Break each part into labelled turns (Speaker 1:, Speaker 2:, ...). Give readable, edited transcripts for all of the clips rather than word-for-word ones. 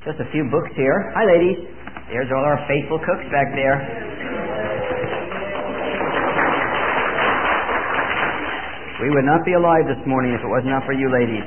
Speaker 1: Just a few books here. Hi, ladies. There's all our faithful cooks back there. We would not be alive this morning if it was not for you ladies.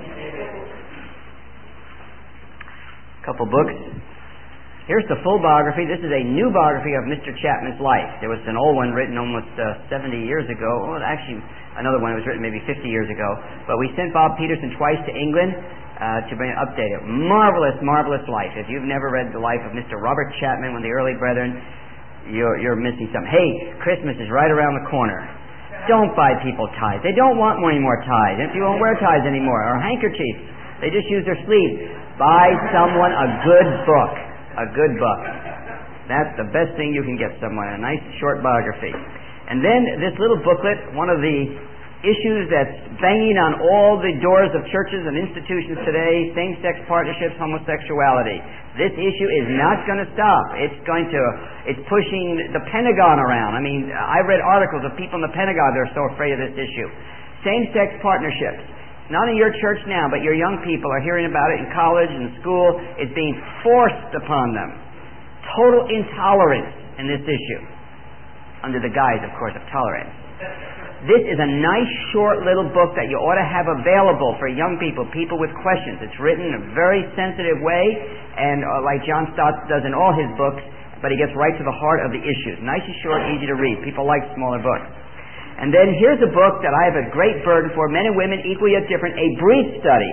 Speaker 1: A couple books. Here's the full biography. This is a new biography of Mr. Chapman's life. There was an old one written almost 70 years ago. Well, actually, another one was written maybe 50 years ago. But we sent Bob Peterson twice to England to bring an update. Marvelous, marvelous life. If you've never read the life of Mr. Robert Chapman, one of the early brethren, you're missing something. Hey, Christmas is right around the corner. Don't buy people ties. They don't want any more ties. If you won't wear ties anymore, or handkerchiefs, they just use their sleeves. Buy someone a good book. A good book. That's the best thing you can get someone, a nice short biography. And then this little booklet, one of the issues that's banging on all the doors of churches and institutions today, same-sex partnerships, homosexuality. This issue is not going to stop. It's pushing the Pentagon around. I mean, I read articles of people in the Pentagon that are so afraid of this issue. Same-sex partnerships. Not in your church now, but your young people are hearing about it in college and school. It's being forced upon them. Total intolerance in this issue. Under the guise, of course, of tolerance. This is a nice, short little book that you ought to have available for young people, people with questions. It's written in a very sensitive way, and like John Stott does in all his books, but he gets right to the heart of the issues. Nice and short, easy to read. People like smaller books. And then here's a book that I have a great burden for, Men and Women, Equal Yet Different, a brief study.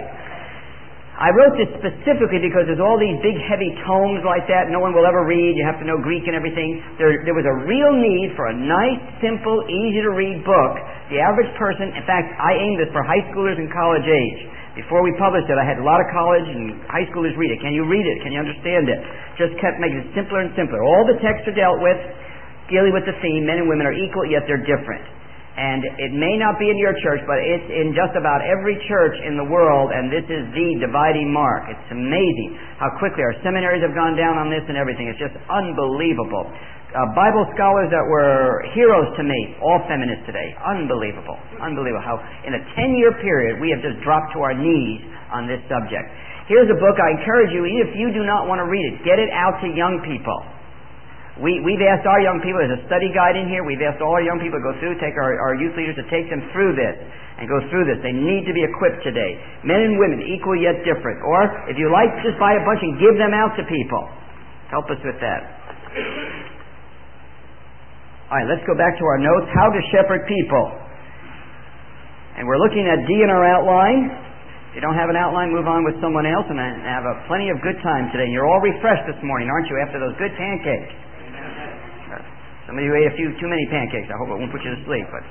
Speaker 1: I wrote this specifically because there's all these big, heavy tomes like that no one will ever read. You have to know Greek and everything. There was a real need for a nice, simple, easy-to-read book. The average person, in fact, I aimed this for high schoolers and college age. Before we published it, I had a lot of college and high schoolers read it. Can you read it? Can you understand it? Just kept making it simpler and simpler. All the texts are dealt with, dealing with the theme, men and women are equal, yet they're different. And it may not be in your church, but it's in just about every church in the world, and this is the dividing mark. It's amazing how quickly our seminaries have gone down on this and everything. It's just unbelievable. Bible scholars that were heroes to me, all feminists today. Unbelievable. Unbelievable how in a 10-year period we have just dropped to our knees on this subject. Here's a book I encourage you, even if you do not want to read it, get it out to young people. We've asked our young people, there's a study guide in here, we've asked all our young people to go through, take our youth leaders to take them through this, and go through this. They need to be equipped today. Men and women, equal yet different. Or, if you like, just buy a bunch and give them out to people. Help us with that. Alright, let's go back to our notes. How to shepherd people. And we're looking at D in our outline. If you don't have an outline, move on with someone else and have plenty of good time today. You're all refreshed this morning, aren't you, after those good pancakes? Some of you ate a few too many pancakes. I hope it won't put you to sleep. But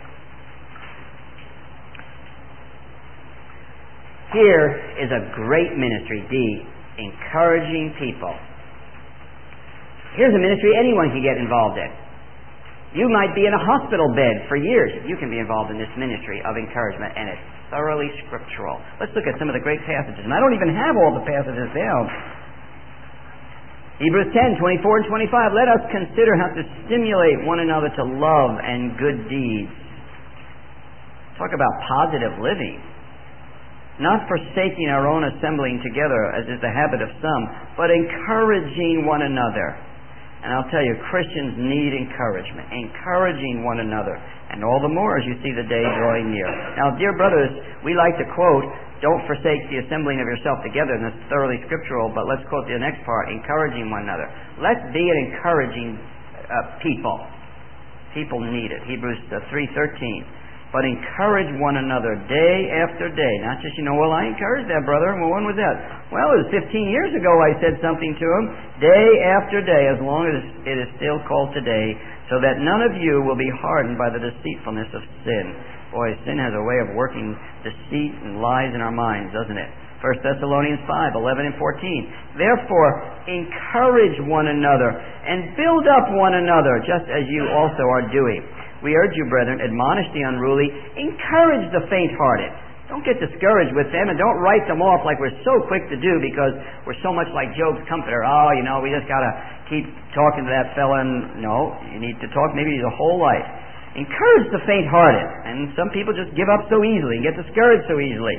Speaker 1: here is a great ministry, D, encouraging people. Here's a ministry anyone can get involved in. You might be in a hospital bed for years. You can be involved in this ministry of encouragement, and it's thoroughly scriptural. Let's look at some of the great passages. And I don't even have all the passages down. Hebrews 10, 24 and 25. Let us consider how to stimulate one another to love and good deeds. Talk about positive living. Not forsaking our own assembling together, as is the habit of some, but encouraging one another. And I'll tell you, Christians need encouragement. Encouraging one another. And all the more as you see the day drawing near. Now, dear brothers, we like to quote, don't forsake the assembling of yourself together, and that's thoroughly scriptural, but let's quote the next part, encouraging one another. Let's be an encouraging people. People need it. Hebrews 3:13. But encourage one another day after day. Not just, well, I encouraged that brother, well, when was that? Well, it was 15 years ago I said something to him. Day after day, as long as it is still called today, so that none of you will be hardened by the deceitfulness of sin. Boy, sin has a way of working deceit and lies in our minds, doesn't it? 1 Thessalonians 5:11 and 14. Therefore, encourage one another and build up one another, just as you also are doing. We urge you, brethren, admonish the unruly, encourage the faint-hearted. Don't get discouraged with them, and don't write them off like we're so quick to do because we're so much like Job's comforter. Oh, we just got to keep talking to that fella. And no, you need to talk maybe the whole life. Encourage the faint-hearted. And some people just give up so easily and get discouraged so easily.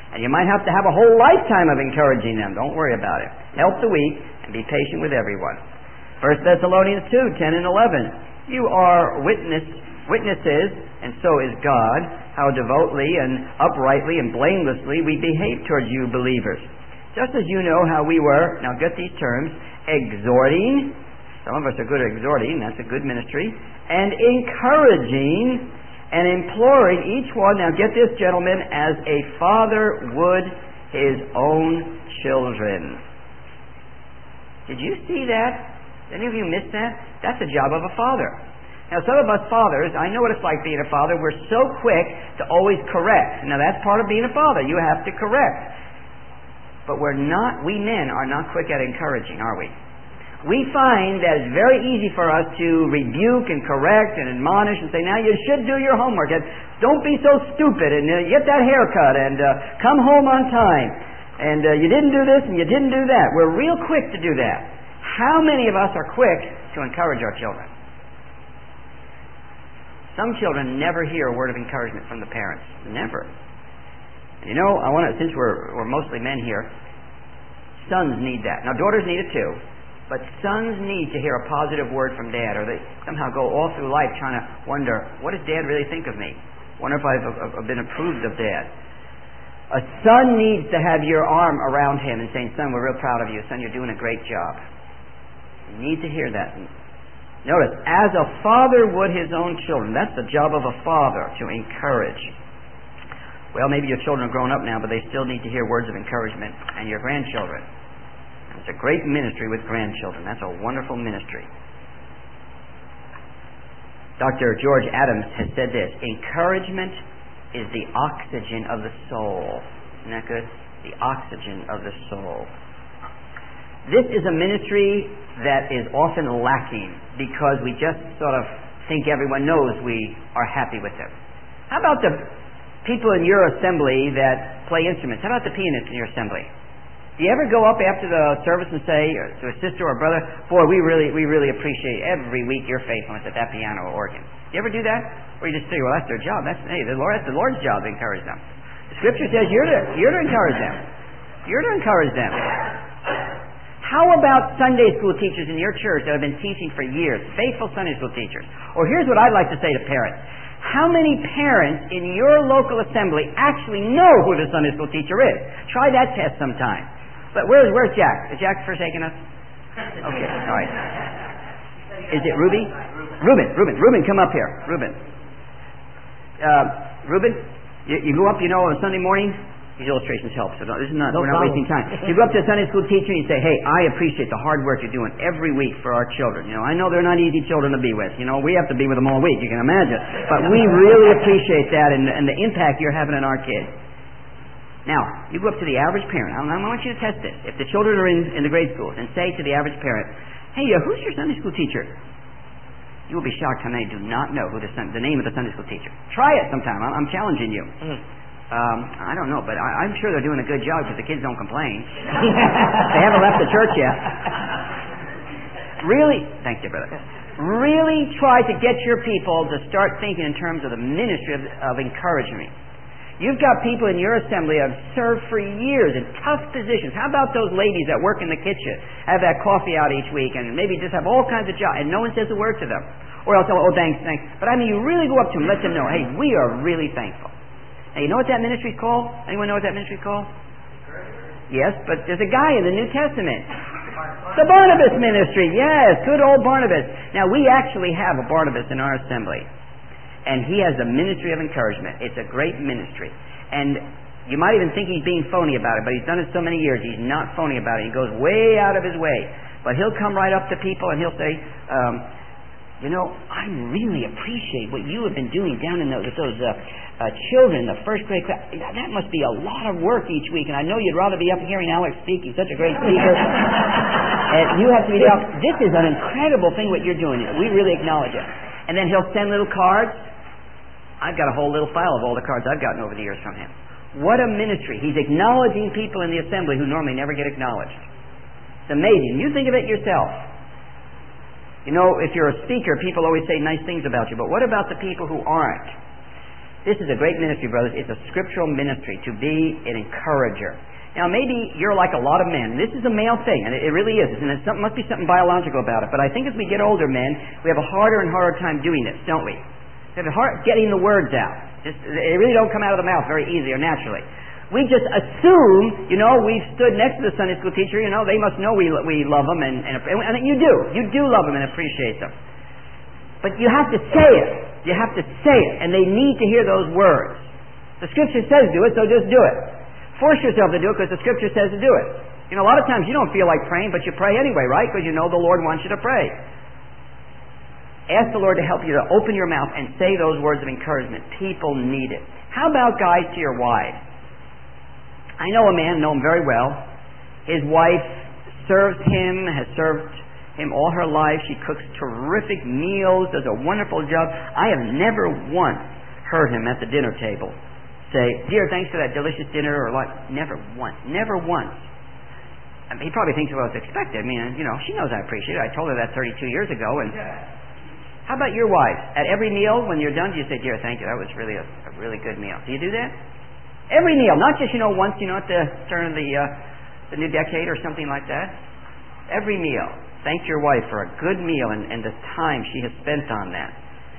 Speaker 1: And you might have to have a whole lifetime of encouraging them. Don't worry about it. Help the weak and be patient with everyone. 1 Thessalonians 2, 10 and 11. You are witnesses, and so is God, how devoutly and uprightly and blamelessly we behave towards you believers. Just as you know how we were, now get these terms, exhorting, some of us are good at exhorting, that's a good ministry, and encouraging and imploring each one, now get this, gentlemen, as a father would his own children. Did you see that? Any of you missed that? That's the job of a father. Now, some of us fathers, I know what it's like being a father. We're so quick to always correct. Now, that's part of being a father. You have to correct. But we men are not quick at encouraging, are we? We find that it's very easy for us to rebuke and correct and admonish and say, now you should do your homework. And don't be so stupid, and get that haircut, and come home on time. And you didn't do this and you didn't do that. We're real quick to do that. How many of us are quick to encourage our children? Some children never hear a word of encouragement from the parents. Never. You know, since we're mostly men here, sons need that. Now, daughters need it too, but sons need to hear a positive word from Dad, or they somehow go all through life trying to wonder, what does Dad really think of me? Wonder if I've been approved of Dad. A son needs to have your arm around him and saying, son, we're real proud of you. Son, you're doing a great job. You need to hear that. Notice, as a father would his own children. That's the job of a father, to encourage. Well, maybe your children are grown up now, but they still need to hear words of encouragement, and your grandchildren. It's a great ministry with grandchildren. That's a wonderful ministry. Dr. George Adams has said this, encouragement is the oxygen of the soul. Isn't that good? The oxygen of the soul. This is a ministry that is often lacking because we just sort of think everyone knows we are happy with them. How about the people in your assembly that play instruments? How about the pianists in your assembly? Do you ever go up after the service and say to a sister or brother, boy, we really appreciate every week your faithfulness at that piano or organ? Do you ever do that? Or you just say, well, that's their job. That's the Lord's job to encourage them. The Scripture says you're to encourage them. You're to encourage them. How about Sunday school teachers in your church that have been teaching for years, faithful Sunday school teachers? Or here's what I'd like to say to parents. How many parents in your local assembly actually know who the Sunday school teacher is? Try that test sometime. But where's Jack? Is Jack forsaken us? Okay, all right. Is it Ruby? Reuben, come up here. Reuben, you go up, on Sunday morning. These illustrations help, so we're not wasting time. You go up to a Sunday school teacher and you say, hey, I appreciate the hard work you're doing every week for our children. I know they're not easy children to be with. We have to be with them all week, you can imagine. But we really appreciate that and the impact you're having on our kids. Now, you go up to the average parent. I want you to test this. If the children are in the grade schools, and say to the average parent, hey, who's your Sunday school teacher? You will be shocked how many do not know who the name of the Sunday school teacher. Try it sometime. I'm challenging you. I don't know, but I'm sure they're doing a good job because the kids don't complain. They haven't left the church yet. Really, thank you, brother. Really try to get your people to start thinking in terms of the ministry of encouragement. You've got people in your assembly that have served for years in tough positions. How about those ladies that work in the kitchen, have that coffee out each week, and maybe just have all kinds of jobs, and no one says a word to them? Or else, oh, thanks. But you really go up to them, let them know, hey, we are really thankful. Now, you know what that ministry's called? Anyone know what that ministry's called? Yes, but there's a guy in the New Testament. The Barnabas ministry, yes, good old Barnabas. Now, we actually have a Barnabas in our assembly. And he has a ministry of encouragement. It's a great ministry. And you might even think he's being phony about it, but he's done it so many years, he's not phony about it. He goes way out of his way. But he'll come right up to people and he'll say, I really appreciate what you have been doing down in those children in the first grade class. That must be a lot of work each week, and I know you'd rather be up hearing Alex speak. He's such a great speaker. And you have to be down. This is an incredible thing what you're doing. We really acknowledge it. And then he'll send little cards. I've got a whole little file of all the cards I've gotten over the years from him. What a ministry. He's acknowledging people in the assembly who normally never get acknowledged. It's amazing. You think of it yourself. If you're a speaker, people always say nice things about you, but what about the people who aren't? This is a great ministry, brothers. It's a scriptural ministry to be an encourager. Now, maybe you're like a lot of men. This is a male thing, and it really is. And it must be something biological about it. But I think as we get older men, we have a harder and harder time doing this, don't we? We have a hard getting the words out. They really don't come out of the mouth very easy or naturally. We just assume, we've stood next to the Sunday school teacher, they must know we love them, and you do. You do love them and appreciate them. But you have to say it. You have to say it, and they need to hear those words. The Scripture says do it, so just do it. Force yourself to do it because the Scripture says to do it. A lot of times you don't feel like praying, but you pray anyway, right? Because you know the Lord wants you to pray. Ask the Lord to help you to open your mouth and say those words of encouragement. People need it. How about guys to your wives? I know a man, know him very well. His wife serves him, has served him all her life. She cooks terrific meals, does a wonderful job. I have never once heard him at the dinner table say, "Dear, thanks for that delicious dinner," or like, never once. Never once. I mean, he probably thinks it was expected. I mean, she knows I appreciate it. I told her that 32 years ago. And how about your wife? At every meal, when you're done, do you say, "Dear, thank you, that was really a really good meal"? Do you do that? Every meal, not just, once, at the turn of the new decade or something like that. Every meal. Thank your wife for a good meal and the time she has spent on that.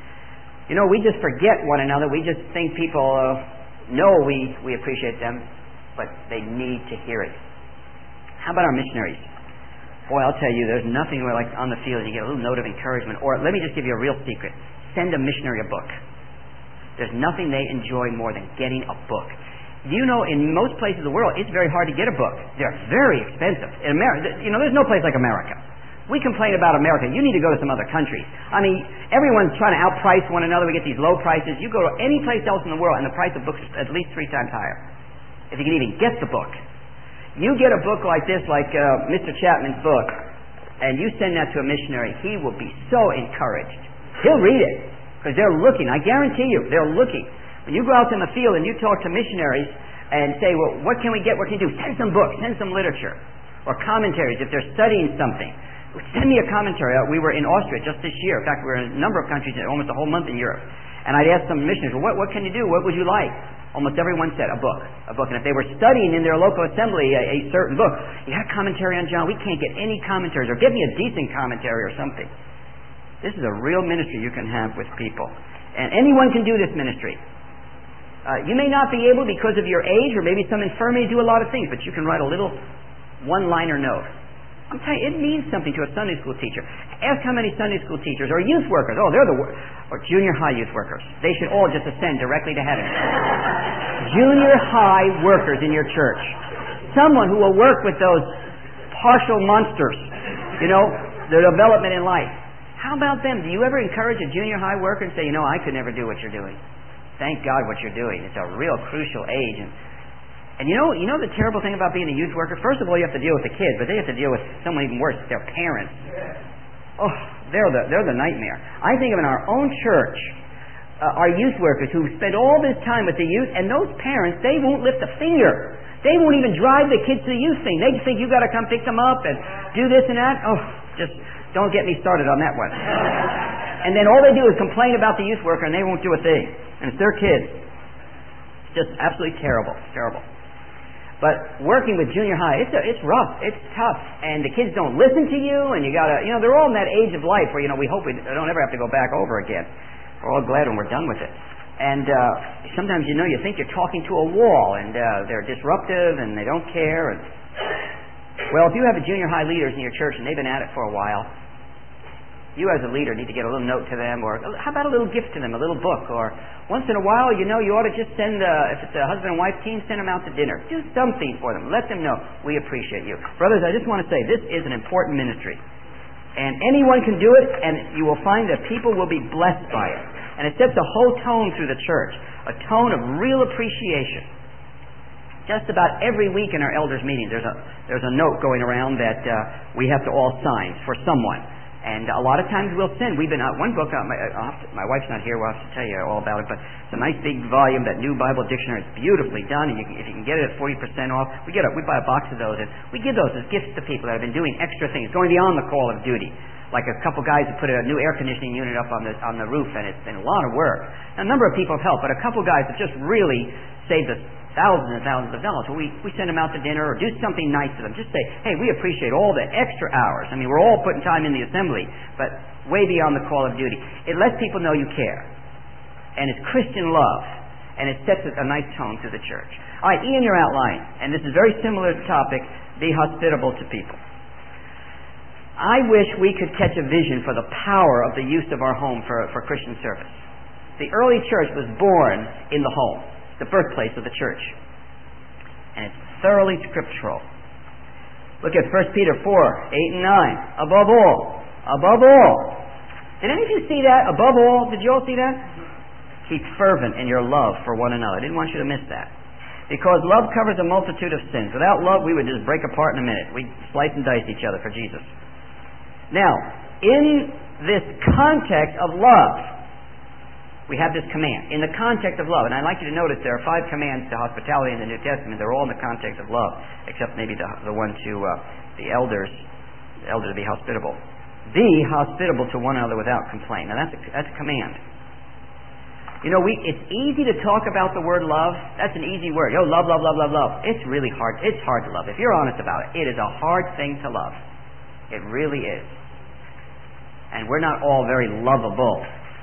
Speaker 1: We just forget one another. We just think people know we appreciate them, but they need to hear it. How about our missionaries? Boy, I'll tell you, there's nothing where, like, on the field you get a little note of encouragement. Or let me just give you a real secret. Send a missionary a book. There's nothing they enjoy more than getting a book. Do you know, in most places of the world, it's very hard to get a book. They're very expensive. In America, there's no place like America. We complain about America. You need to go to some other countries. I mean, everyone's trying to outprice one another. We get these low prices. You go to any place else in the world, and the price of books is at least 3 times higher, if you can even get the book. You get a book like this, like Mr. Chapman's book, and you send that to a missionary, he will be so encouraged. He'll read it, because they're looking. I guarantee you, they're looking. When you go out in the field and you talk to missionaries and say, "Well, what can we get? What can you do?" Send some books, send some literature, or commentaries if they're studying something. Send me a commentary. We were in Austria just this year. In fact, we were in a number of countries, almost a whole month in Europe. And I'd ask some missionaries, "Well, what can you do? What would you like?" Almost everyone said, a book. And if they were studying in their local assembly a certain book, "You got a commentary on John? We can't get any commentaries. Or give me a decent commentary or something." This is a real ministry you can have with people. And anyone can do this ministry. You may not be able, because of your age or maybe some infirmity, to do a lot of things, but you can write a little one-liner note. I'm telling you, it means something to a Sunday school teacher. Ask how many Sunday school teachers or youth workers, or junior high youth workers. They should all just ascend directly to heaven. Junior high workers in your church. Someone who will work with those partial monsters, their development in life. How about them? Do you ever encourage a junior high worker and say, "I could never do what you're doing. Thank God what you're doing. It's a real crucial age." And you know the terrible thing about being a youth worker? First of all, you have to deal with the kids, but then you have to deal with someone even worse, their parents. Oh, they're the nightmare. I think of in our own church, our youth workers who spend all this time with the youth, and those parents, they won't lift a finger. They won't even drive the kids to the youth thing. They think you've got to come pick them up and do this and that. Oh, just don't get me started on that one. And then all they do is complain about the youth worker, and they won't do a thing. And it's their kids. It's just absolutely terrible. Terrible. But working with junior high, it's rough. It's tough. And the kids don't listen to you, and you gotta, they're all in that age of life where, we hope we don't ever have to go back over again. We're all glad when we're done with it. And sometimes, you think you're talking to a wall, and they're disruptive, and they don't care. And, well, if you have a junior high leaders in your church, and they've been at it for a while, you as a leader need to get a little note to them, or how about a little gift to them, a little book, or once in a while, you ought to just send, if it's a husband and wife team, send them out to dinner. Do something for them. Let them know, we appreciate you. Brothers, I just want to say, this is an important ministry. And anyone can do it, and you will find that people will be blessed by it. And it sets a whole tone through the church, a tone of real appreciation. Just about every week in our elders' meetings, there's a note going around that we have to all sign for someone. And a lot of times we'll send. We've been out one book. My wife's not here. We'll have to tell you all about it. But it's a nice big volume, that New Bible Dictionary. It's beautifully done. And if you can get it at 40% off, we buy a box of those, and we give those as gifts to people that have been doing extra things, going beyond the call of duty. like a couple guys who put a new air conditioning unit up on the roof, and it's been a lot of work. A number of people have helped, but a couple guys have just really saved us thousands and thousands of dollars. So we send them out to dinner or do something nice to them. Just say, hey, we appreciate all the extra hours. I mean, we're all putting time in the assembly, but way beyond the call of duty. It lets people know you care. And it's Christian love. And it sets a nice tone to the church. All right, E in your outline. And this is very similar to the topic, be hospitable to people. I wish we could catch a vision for the power of the use of our home for Christian service. The early church was born in the home, the birthplace of the church. And it's thoroughly scriptural. Look at 1 Peter 4, 8 and 9. Above all. Did any of you see that? Above all, did you all see that? Keep fervent in your love for one another. I didn't want you to miss that. Because love covers a multitude of sins. Without love, we would just break apart in a minute. We'd slice and dice each other for Jesus. Now, in this context of love, we have this command. In the context of love, and I'd like you to notice there are 5 commands to hospitality in the New Testament. They're all in the context of love, except maybe the one to the elders to be hospitable. Be hospitable to one another without complaint. Now, that's a command. You know, it's easy to talk about the word love. That's an easy word. Love, love, love, love, love. It's really hard. It's hard to love. If you're honest about it, it is a hard thing to love. It really is. And we're not all very lovable.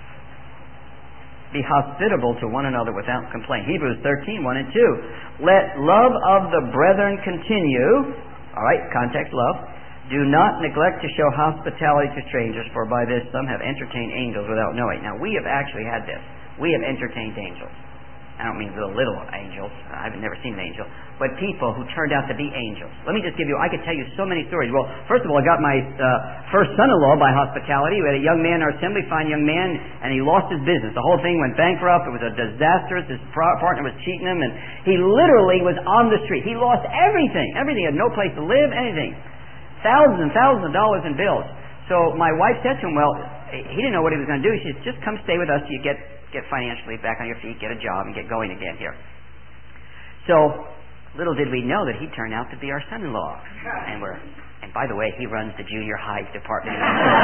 Speaker 1: Be hospitable to one another without complaint. Hebrews 13, 1 and 2. Let love of the brethren continue. All right, context love. Do not neglect to show hospitality to strangers, for by this some have entertained angels without knowing. Now, we have actually had this. We have entertained angels. I don't mean little angels. I've never seen an angel. But people who turned out to be angels. Let me just give you, I could tell you so many stories. Well, first of all, I got my first son-in-law by hospitality. We had a young man in our assembly, fine young man, and he lost his business. The whole thing went bankrupt. It was a disaster. His partner was cheating him, and he literally was on the street. He lost everything. Everything. He had no place to live, anything. Thousands and thousands of dollars in bills. So my wife said to him, well, he didn't know what he was going to do. She said, just come stay with us till you get financially back on your feet, get a job, and get going again here. So little did we know that he turned out to be our son-in-law. And by the way, he runs the junior high department.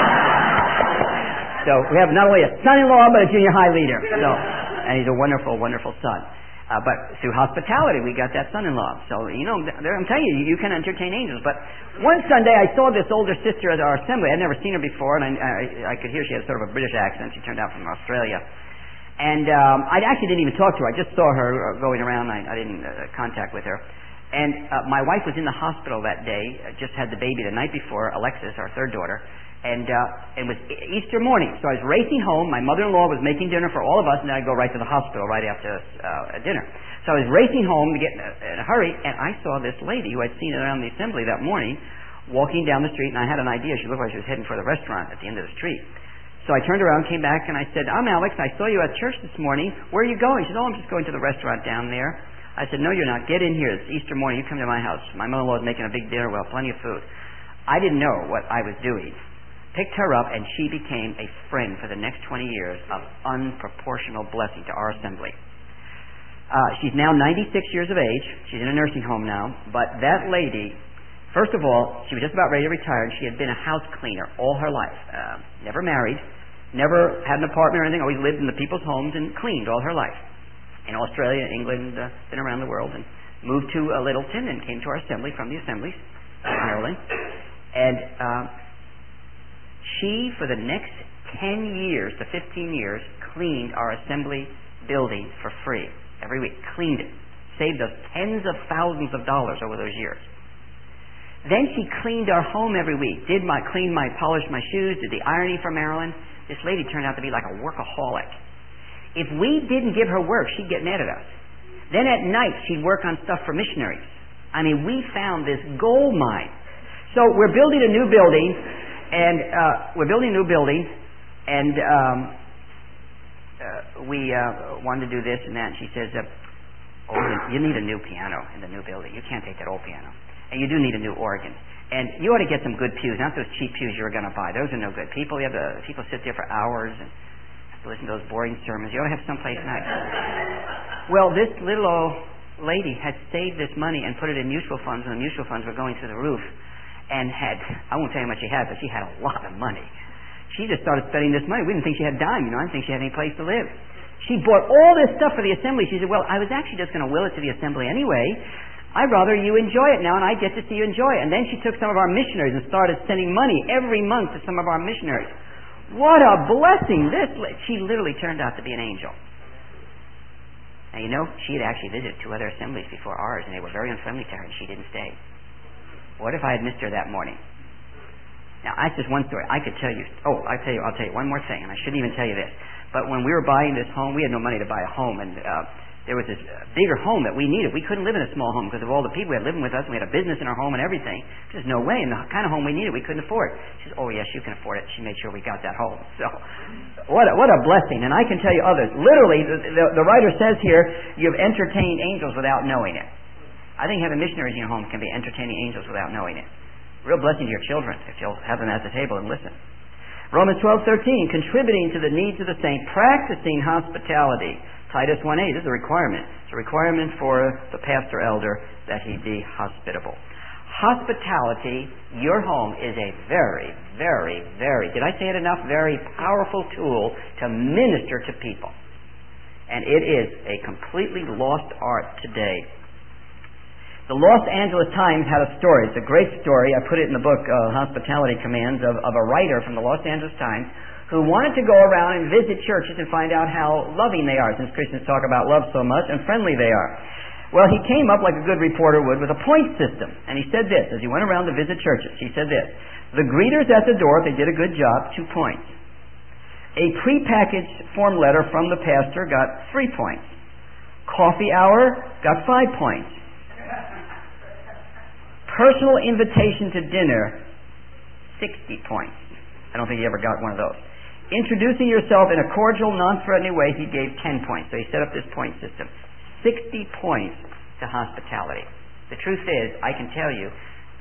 Speaker 1: So we have not only a son-in-law, but a junior high leader. And he's a wonderful, wonderful son. But through hospitality, we got that son-in-law. So, you know, I'm telling you, you can entertain angels. But one Sunday, I saw this older sister at our assembly. I'd never seen her before, and I could hear she had sort of a British accent. She turned out from Australia. And I actually didn't even talk to her. I just saw her going around. I didn't contact with her. And my wife was in the hospital that day. Just had the baby the night before, Alexis, our third daughter. And it was Easter morning. So I was racing home. My mother-in-law was making dinner for all of us, and then I'd go right to the hospital right after dinner. So I was racing home to get in a hurry, and I saw this lady who I'd seen around the assembly that morning walking down the street, and I had an idea. She looked like she was heading for the restaurant at the end of the street. So I turned around, came back, and I said, I'm Alex. I saw you at church this morning. Where are you going? She said, I'm just going to the restaurant down there. I said, no, you're not. Get in here. It's Easter morning. You come to my house. My mother-in-law is making a big dinner. Well, plenty of food. I didn't know what I was doing. Picked her up, and she became a friend for the next 20 years of unproportional blessing to our assembly. She's now 96 years of age. She's in a nursing home now. But that lady, first of all, she was just about ready to retire, and she had been a house cleaner all her life. Never married, never had an apartment or anything, always lived in the people's homes and cleaned all her life. In Australia, England, been around the world, and moved to Littleton and came to our assembly from the assemblies in Ireland. And she, for the next 10 years to 15 years, cleaned our assembly building for free every week. Cleaned it. Saved us tens of thousands of dollars over those years. Then she cleaned our home every week. Polished my shoes, did the ironing for Marilyn. This lady turned out to be like a workaholic. If we didn't give her work, she'd get mad at us. Then at night, she'd work on stuff for missionaries. I mean, we found this gold mine. So we're building a new building, and we wanted to do this and that. And she says, you need a new piano in the new building. You can't take that old piano. And you do need a new organ. And you ought to get some good pews, not those cheap pews you were going to buy. Those are no good. People sit there for hours and listen to those boring sermons. You ought to have someplace nice. Well, this little old lady had saved this money and put it in mutual funds, and the mutual funds were going through the roof. and I won't tell you how much she had, but she had a lot of money. She just started spending this money. We didn't think she had a dime, I didn't think she had any place to live. She bought all this stuff for the assembly. She said, well, I was actually just going to will it to the assembly anyway. I'd rather you enjoy it now, and I get to see you enjoy it. And then she took some of our missionaries and started sending money every month to some of our missionaries. What a blessing! She literally turned out to be an angel. Now, she had actually visited 2 other assemblies before ours, and they were very unfriendly to her, and she didn't stay. What if I had missed her that morning? Now, that's just one story. I could tell you. I'll tell you one more thing, and I shouldn't even tell you this. But when we were buying this home, we had no money to buy a home, and there was this bigger home that we needed. We couldn't live in a small home because of all the people we had living with us, and we had a business in our home and everything. There's no way. And the kind of home we needed, we couldn't afford. She said, oh, yes, you can afford it. She made sure we got that home. So, what a blessing. And I can tell you others. Literally, the writer says here, you've entertained angels without knowing it. I think having missionaries in your home can be entertaining angels without knowing it. Real blessing to your children if you'll have them at the table and listen. Romans 12:13, contributing to the needs of the saint, practicing hospitality. Titus 1:8, this is a requirement. It's a requirement for the pastor elder that he be hospitable. Hospitality, your home, is a very, very, very, did I say it enough? Very powerful tool to minister to people. And it is a completely lost art today. The Los Angeles Times had a story. It's a great story. I put it in the book, Hospitality Commands, of a writer from the Los Angeles Times who wanted to go around and visit churches and find out how loving they are, since Christians talk about love so much, and friendly they are. Well, he came up like a good reporter would with a point system. And he said this, as he went around to visit churches, he said this: the greeters at the door, if they did a good job, 2 points. A prepackaged form letter from the pastor got 3 points. Coffee hour got 5 points. Personal invitation to dinner, 60 points. I don't think he ever got one of those. Introducing yourself in a cordial, non-threatening way, he gave 10 points. So he set up this point system. 60 points to hospitality. The truth is, I can tell you,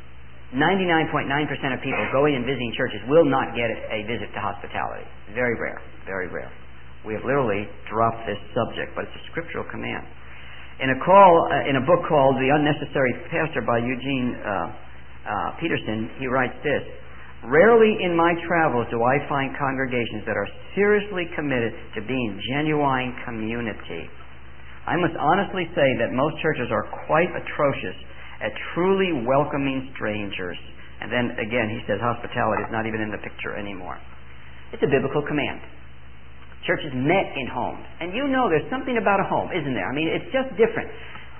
Speaker 1: 99.9% of people going and visiting churches will not get a visit to hospitality. Very rare. Very rare. We have literally dropped this subject, but it's a scriptural command. In a book called The Unnecessary Pastor by Eugene Peterson, he writes this: rarely in my travels do I find congregations that are seriously committed to being genuine community. I must honestly say that most churches are quite atrocious at truly welcoming strangers. And then again, he says hospitality is not even in the picture anymore. It's a biblical command. Churches met in homes. And there's something about a home, isn't there? I mean, it's just different.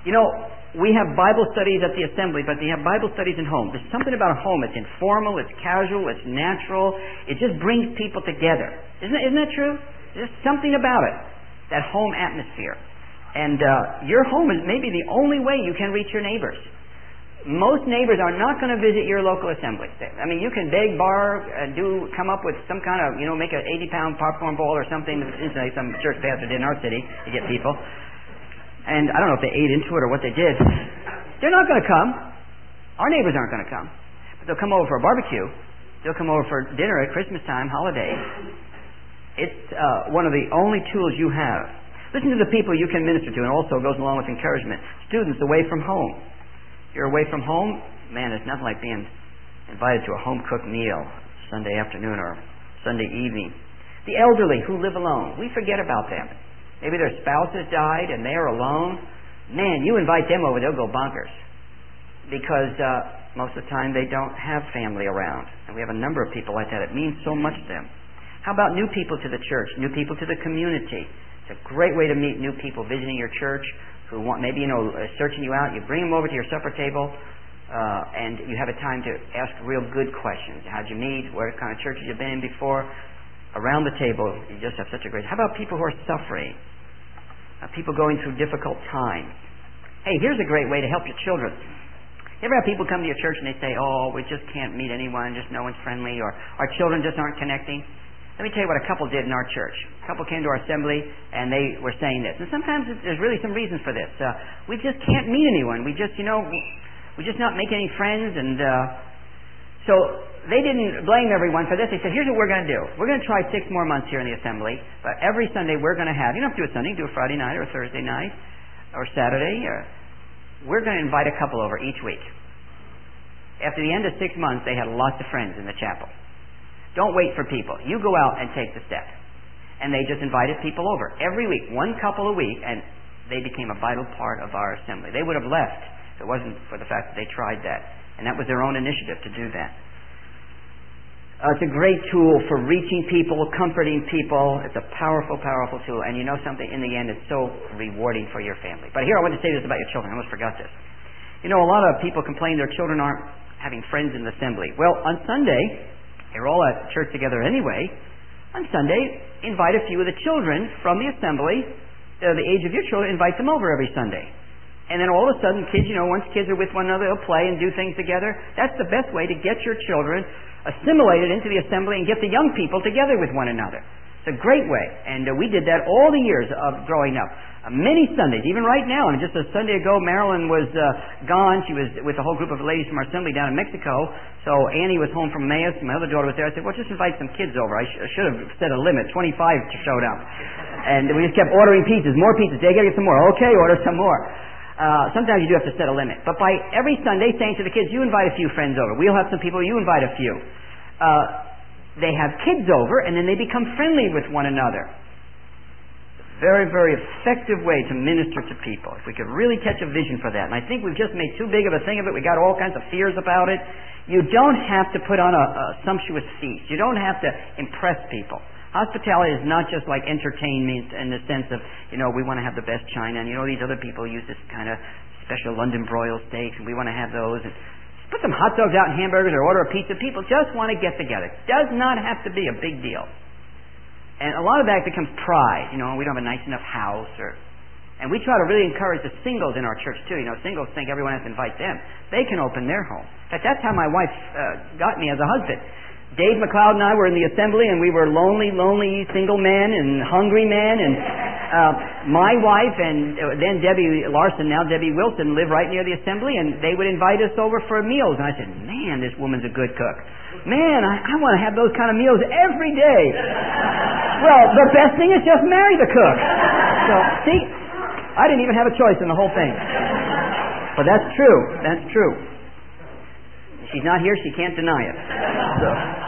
Speaker 1: We have Bible studies at the assembly, but they have Bible studies in homes. There's something about a home. It's informal, it's casual, it's natural. It just brings people together. Isn't that true? There's something about it, that home atmosphere. And your home is maybe the only way you can reach your neighbors. Most neighbors are not going to visit your local assembly. I mean, you can beg, borrow, come up with some kind of, make an 80-pound popcorn bowl or something. Some church pastor did in our city to get people. And I don't know if they ate into it or what they did. They're not going to come. Our neighbors aren't going to come. But they'll come over for a barbecue. They'll come over for dinner at Christmas time, holidays. It's one of the only tools you have. Listen to the people you can minister to, and also goes along with encouragement. Students away from home. You're away from home, man, it's nothing like being invited to a home-cooked meal Sunday afternoon or Sunday evening. The elderly who live alone, we forget about them. Maybe their spouses died and they're alone. Man, you invite them over, they'll go bonkers. Because most of the time they don't have family around. And we have a number of people like that. It means so much to them. How about new people to the church, new people to the community? It's a great way to meet new people visiting your church who want, maybe, searching you out. You bring them over to your supper table, and you have a time to ask real good questions. How'd you meet? What kind of churches you've been in before? Around the table, you just have such a great... How about people who are suffering? People going through difficult times. Hey, here's a great way to help your children. You ever have people come to your church and they say, oh, we just can't meet anyone, just no one's friendly, or our children just aren't connecting? Let me tell you what a couple did in our church. A couple came to our assembly and they were saying this. And sometimes there's really some reasons for this. We just can't meet anyone. We just, we just not make any friends. And so they didn't blame everyone for this. They said, here's what we're going to do. We're going to try 6 more months here in the assembly. But every Sunday we're going to have, you don't have to do a Sunday, you can do a Friday night or a Thursday night or Saturday. We're going to invite a couple over each week. After the end of 6 months, they had lots of friends in the chapel. Don't wait for people. You go out and take the step. And they just invited people over. Every week, one couple a week, and they became a vital part of our assembly. They would have left if it wasn't for the fact that they tried that. And that was their own initiative to do that. It's a great tool for reaching people, comforting people. It's a powerful, powerful tool. And you know something? In the end, it's so rewarding for your family. But here I want to say this about your children. I almost forgot this. You know, a lot of people complain their children aren't having friends in the assembly. Well, on Sunday, they're all at church together anyway. On Sunday, invite a few of the children from the assembly, the age of your children, invite them over every Sunday. And then all of a sudden, kids, you know, once kids are with one another, they'll play and do things together. That's the best way to get your children assimilated into the assembly and get the young people together with one another. It's a great way. And we did that all the years of growing up. Many Sundays, even right now. And just a Sunday ago, Marilyn was gone. She was with a whole group of ladies from our assembly down in Mexico. So Annie was home from Emmaus. My other daughter was there. I said, well, just invite some kids over. I should have set a limit. 25 showed up. And we just kept ordering pizzas. More pizzas. They got to get some more. Okay, order some more. Sometimes you do have to set a limit. But by every Sunday, saying to the kids, you invite a few friends over. We'll have some people, you invite a few. They have kids over, and then they become friendly with one another. Very, very effective way to minister to people. If we could really catch a vision for that. And I think we've just made too big of a thing of it. We got all kinds of fears about it. You don't have to put on a sumptuous feast. You don't have to impress people. Hospitality is not just like entertainment in the sense of, you know, we want to have the best china, and you know these other people use this kind of special London broil steaks, and we want to have those. And put some hot dogs out and hamburgers or order a pizza. People just want to get together. It does not have to be a big deal. And a lot of that becomes pride. You know, we don't have a nice enough house. And we try to really encourage the singles in our church too. You know, singles think everyone has to invite them. They can open their home. In fact, that's how my wife got me as a husband. Dave McLeod and I were in the assembly, and we were lonely single men and hungry men. And my wife and then Debbie Larson, now Debbie Wilson, live right near the assembly, and they would invite us over for meals. And I said, man, this woman's a good cook. Man, I want to have those kind of meals every day. Well, the best thing is just marry the cook. So, see, I didn't even have a choice in the whole thing. But that's true. That's true. She's not here, she can't deny it. So,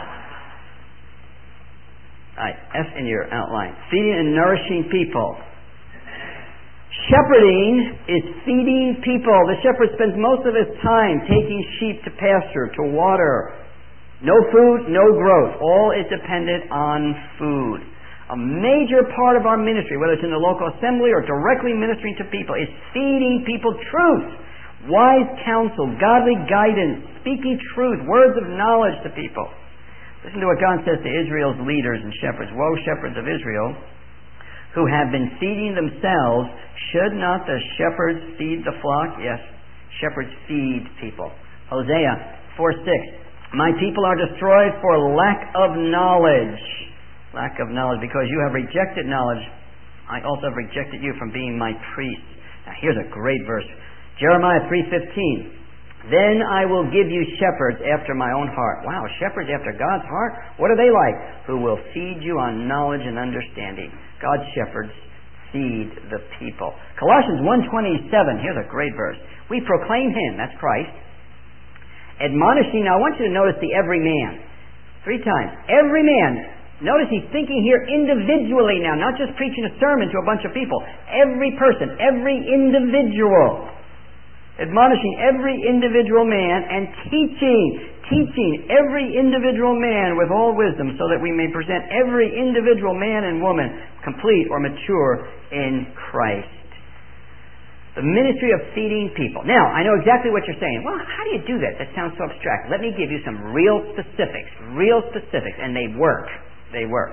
Speaker 1: alright, F in your outline. Feeding and nourishing people. Shepherding is feeding people. The shepherd spends most of his time taking sheep to pasture, to water. No food, no growth. All is dependent on food. A major part of our ministry, whether it's in the local assembly or directly ministering to people, is feeding people truth. Wise counsel, godly guidance, speaking truth, words of knowledge to people. Listen to what God says to Israel's leaders and shepherds. Woe, shepherds of Israel, who have been feeding themselves. Should not the shepherds feed the flock? Yes, shepherds feed people. Hosea 4:6. My people are destroyed for lack of knowledge. Lack of knowledge. Because you have rejected knowledge, I also have rejected you from being my priest. Now here's a great verse. Jeremiah 3:15. Then I will give you shepherds after my own heart. Wow, shepherds after God's heart? What are they like? Who will feed you on knowledge and understanding. God's shepherds feed the people. Colossians 1:27. Here's a great verse. We proclaim Him, that's Christ, admonishing. Now I want you to notice the every man. 3 times. Every man. Notice he's thinking here individually now, not just preaching a sermon to a bunch of people. Every person, every individual. Admonishing every individual man and teaching every individual man with all wisdom, so that we may present every individual man and woman complete or mature in Christ. The ministry of feeding people. Now, I know exactly what you're saying. Well, how do you do that? That sounds so abstract. Let me give you some real specifics, and they work. They work.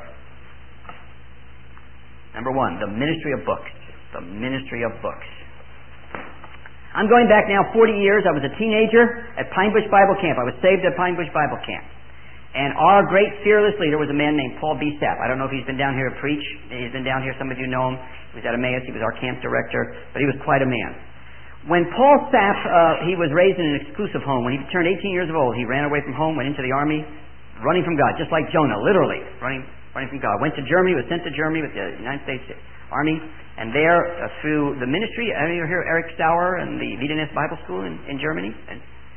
Speaker 1: Number 1, the ministry of books. The ministry of books. I'm going back now 40 years. I was a teenager at Pine Bush Bible Camp. I was saved at Pine Bush Bible Camp. And our great fearless leader was a man named Paul B. Sapp. I don't know if he's been down here to preach. He's been down here. Some of you know him. He was at Emmaus. He was our camp director. But he was quite a man. When Paul Sapp, he was raised in an exclusive home. When he turned 18 years old, he ran away from home, went into the army, running from God, just like Jonah, literally running from God. Went to Germany, was sent to Germany with the United States Army. And there, through the ministry, you hear Eric Sauer and the Wiedenest Bible School in Germany. And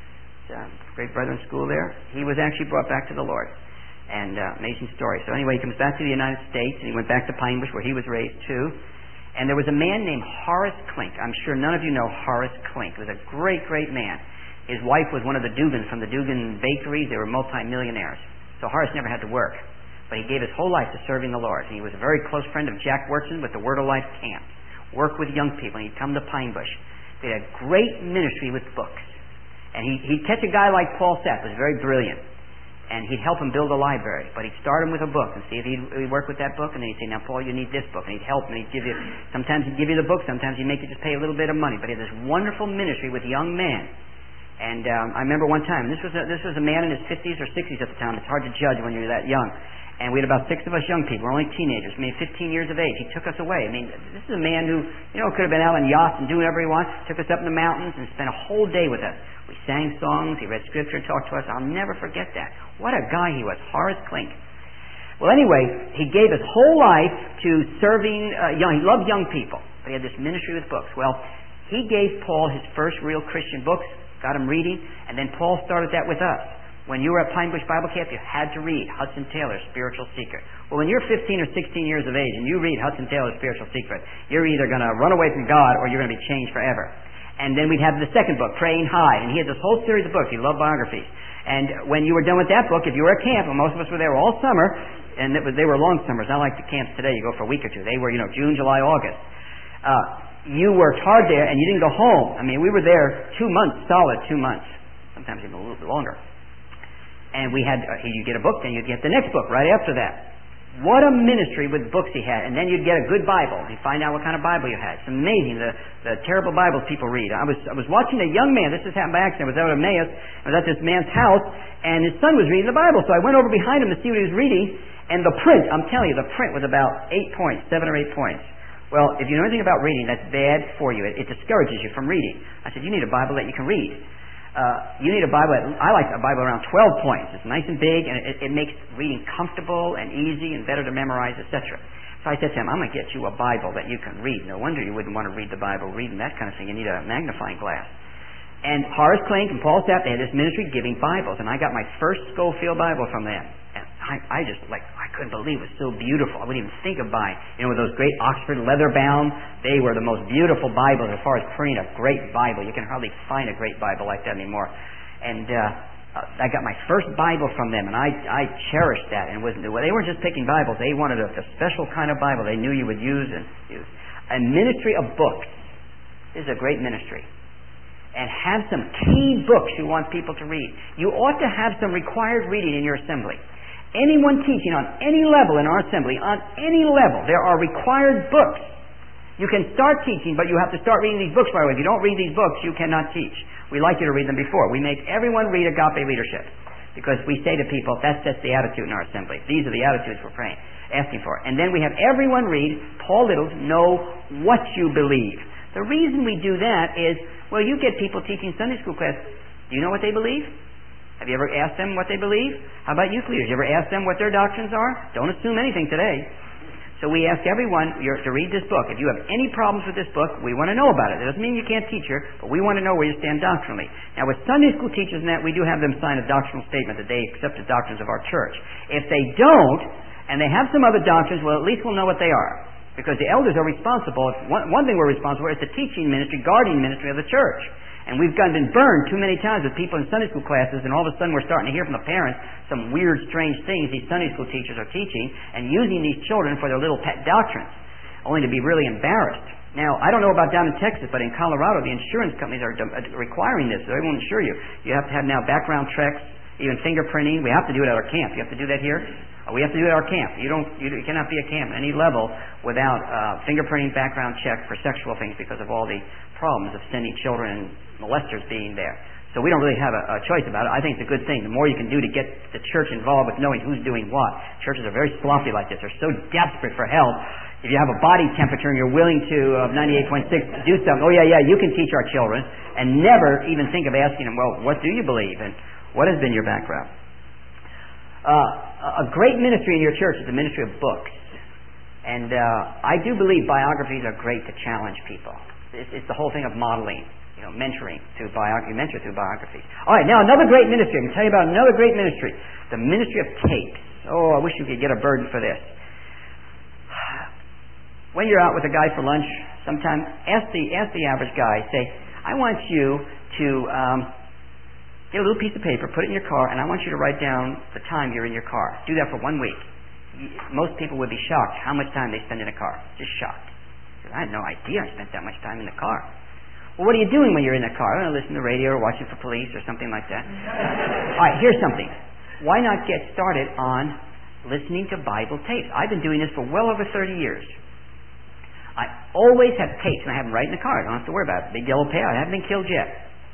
Speaker 1: great brother in school there, he was actually brought back to the Lord. And amazing story. So anyway, he comes back to the United States, and he went back to Pine Bush, where he was raised too. And there was a man named Horace Klink. I'm sure none of you know Horace Klink. He was a great, great man. His wife was one of the Dugans from the Dugan bakeries. They were multi-millionaires. So Horace never had to work. But he gave his whole life to serving the Lord. And he was a very close friend of Jack Wurtson with the Word of Life camp. Worked with young people. And he'd come to Pine Bush. They had a great ministry with books. And he'd catch a guy like Paul Sapp, who was very brilliant. And he'd help him build a library. But he'd start him with a book and see if he'd work with that book. And then he'd say, now, Paul, you need this book. And he'd help him. And he'd give you, sometimes he'd give you the book. Sometimes he'd make you just pay a little bit of money. But he had this wonderful ministry with young men. And I remember one time, this was a man in his 50s or 60s at the time. It's hard to judge when you're that young. And we had about 6 of us young people. We're only teenagers, maybe 15 years of age. He took us away. I mean, this is a man who, could have been out on yachts and doing whatever he wants. Took us up in the mountains and spent a whole day with us. We sang songs. He read scripture, talked to us. I'll never forget that. What a guy he was, Horace Klink. Well, anyway, he gave his whole life to serving young. He loved young people. But he had this ministry with books. Well, he gave Paul his first real Christian books, got him reading, and then Paul started that with us. When you were at Pine Bush Bible Camp, you had to read Hudson Taylor's Spiritual Secret. Well, when you're 15 or 16 years of age and you read Hudson Taylor's Spiritual Secret, you're either going to run away from God or you're going to be changed forever. And then we'd have the second book, Pray and Hide, and he had this whole series of books. He loved biographies. And when you were done with that book, if you were at camp, and most of us were there all summer, and they were long summers, not like the camps today, you go for a week or two. They were, June, July, August. You worked hard there, and you didn't go home. I mean, we were there 2 months, solid 2 months, sometimes even a little bit longer. And we had, you'd get a book, then you'd get the next book right after that. What a ministry with books he had. And then you'd get a good Bible. You'd find out what kind of Bible you had. It's amazing, the terrible Bibles people read. I was watching a young man, this has happened by accident, I was out at Emmaus, I was at this man's house, and his son was reading the Bible. So I went over behind him to see what he was reading, and the print, I'm telling you, the print was about 8 points, 7 or 8 points. Well, if you know anything about reading, that's bad for you. It discourages you from reading. I said, you need a Bible that you can read. You need a Bible. I like a Bible around 12 points. It's nice and big, and it makes reading comfortable and easy and better to memorize, etc. So I said to him, I'm going to get you a Bible that you can read. No wonder you wouldn't want to read the Bible reading that kind of thing. You need a magnifying glass. And Horace Klink and Paul Sapp, they had this ministry giving Bibles, and I got my first Schofield Bible from them. And I couldn't believe it was so beautiful. I wouldn't even think of buying. With those great Oxford leather bound, they were the most beautiful Bibles as far as printing a great Bible. You can hardly find a great Bible like that anymore. And I got my first Bible from them, and I cherished that. And they weren't just picking Bibles; they wanted a special kind of Bible they knew you would use. A ministry of books is a great ministry. And have some key books you want people to read. You ought to have some required reading in your assembly. Anyone teaching on any level in our assembly, on any level, there are required books. You can start teaching, but you have to start reading these books right away. If you don't read these books, you cannot teach. We like you to read them before. We make everyone read Agape Leadership, because we say to people, that sets the attitude in our assembly. These are the attitudes we're asking for. And then we have everyone read Paul Little's Know What You Believe. The reason we do that is, well, you get people teaching Sunday school class. Do you know what they believe? Have you ever asked them what they believe? How about youth leaders? You ever ask them what their doctrines are? Don't assume anything today. So we ask everyone to read this book. If you have any problems with this book, we want to know about it. It doesn't mean you can't teach here, but we want to know where you stand doctrinally. Now, with Sunday school teachers and that, we do have them sign a doctrinal statement that they accept the doctrines of our church. If they don't, and they have some other doctrines, well, at least we'll know what they are. Because the elders are responsible. One thing we're responsible for is the teaching ministry, guardian ministry of the church. And we've been burned too many times with people in Sunday school classes, and all of a sudden we're starting to hear from the parents some weird, strange things these Sunday school teachers are teaching and using these children for their little pet doctrines, only to be really embarrassed. Now, I don't know about down in Texas, but in Colorado, the insurance companies are requiring this. They won't insure you. You have to have now background checks, even fingerprinting. We have to do it at our camp. You have to do that here? We have to do it at our camp. You cannot be a camp at any level without fingerprinting, background check for sexual things because of all the problems of sending children and molesters being there. So we don't really have a choice about it. I think it's a good thing. The more you can do to get the church involved with knowing who's doing what. Churches are very sloppy like this. They're so desperate for help. If you have a body temperature and you're willing to, of 98.6, do something, oh yeah, you can teach our children, and never even think of asking them, well, what do you believe, and what has been your background? A great ministry in your church is the ministry of books. And I do believe biographies are great to challenge people. It's the whole thing of modeling. mentoring through biography. You mentor through biographies. All right, now another great ministry. I can tell you about another great ministry. The ministry of tapes. Oh, I wish you could get a burden for this. When you're out with a guy for lunch, sometime ask the average guy, say, I want you to get a little piece of paper, put it in your car, and I want you to write down the time you're in your car. Do that for 1 week. Most people would be shocked how much time they spend in a car. Just shocked. I had no idea I spent that much time in the car. Well, what are you doing when you're in the car? I listen to the radio or watching for police or something like that. All right, here's something. Why not get started on listening to Bible tapes? I've been doing this for well over 30 years. I always have tapes, and I have them right in the car. I don't have to worry about it. Big yellow pail. I haven't been killed yet.